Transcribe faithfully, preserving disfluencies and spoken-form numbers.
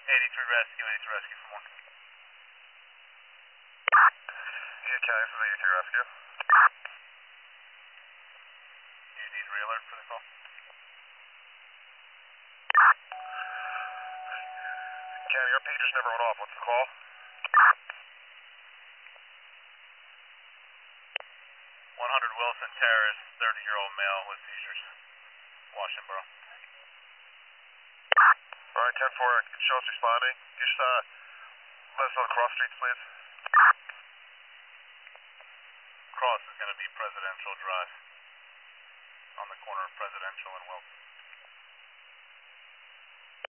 eighty-three rescue, eighty-three rescue for more. Union County, this is eighty-three rescue. Do you need re-alert for the call? County, our pagers never went off. What's the call? one hundred Wilson Terrace, thirty-year-old male with seizures. Washington Borough. Alright, ten four, show us responding. You just, uh, let us know the cross streets, please. Cross is going to be Presidential Drive on the corner of Presidential and Wilson.